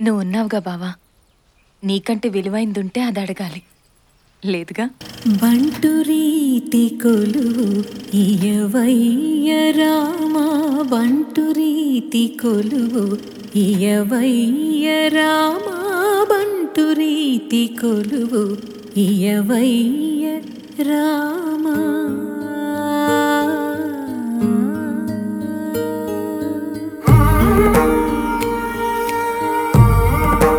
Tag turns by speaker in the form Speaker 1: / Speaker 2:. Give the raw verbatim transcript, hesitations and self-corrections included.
Speaker 1: నువ్వున్నావుగా బావా, నీకంటే విలువైందుంటే అది అడగాలి, లేదుగా.
Speaker 2: బంటు రీతి కొలువు ఇయవయ్య రామా, బంటు రీతి కొలువు ఇయవయ్య రామా, బంటు రీతి కొలువు ఇయవయ్య రామా.